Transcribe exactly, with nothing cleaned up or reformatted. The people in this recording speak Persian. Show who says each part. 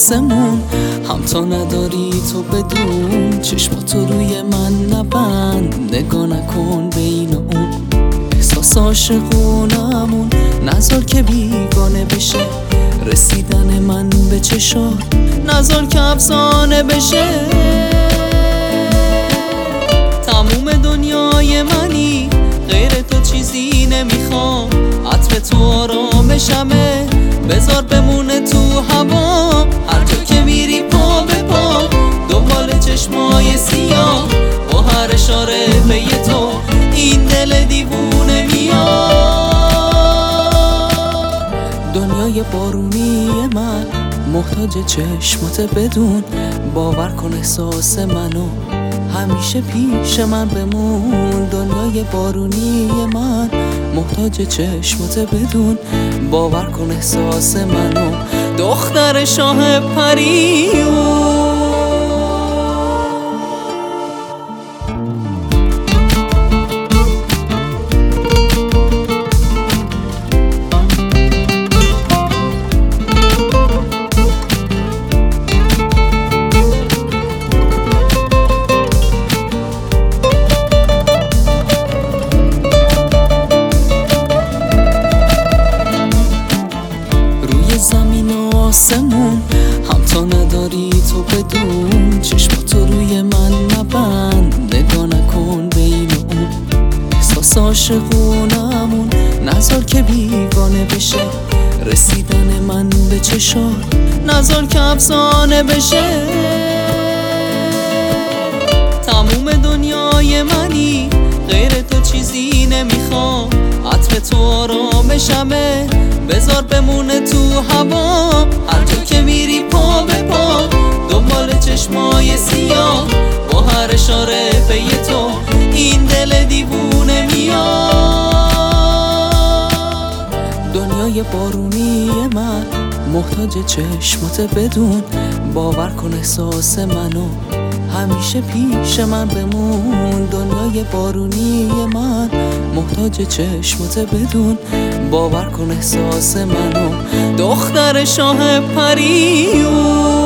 Speaker 1: آسمون، هم تا نداری تو بدون. چشماتو روی من نبند، نگاه نکن بین اون احساس عاشقونمون. نذار که بیگانه بشه رسیدن من به چشات، نذار که افسانه بشه. تموم دنیای منی، غیر تو چیزی نمیخوام. عطر تو آرامشمه، بذار بمونه تو هوا. هر جا که میری پا به پا، دنبال چشمای سیاه. با هر اشاره به تو این دل دیوونه میاد. دنیای بارونی من محتاج چشمات بدون. باور کن احساس منو همیشه پیش من بمون. دنیای بارونی من محتاج چشمات بدون. باور کن احساس منو دختر شاه پریون. زمین و آسمون، هم تا نداری تو بدون. چشماتو روی من نبند، نگاه نکن بین اون احساس عاشقونمون. نذار که بیگانه بشه رسیدن من به چشات، نذار که افسانه بشه. تموم دنیای منی، غیر تو چیزی نمیخوام. عطر تو آرامشمه، بذار بمونه تو هوا. هر جا که میری پا به پا، دنبال چشمای سیاه. با هر اشاره به تو این دل دیوونه میاد. دنیای بارونی من محتاج چشمات بدون. باور کن احساس منو همیشه پیش من بمون. دنیای بارونی من محتاج چشمات بدون. باور کن احساس منو دختر شاه پریون.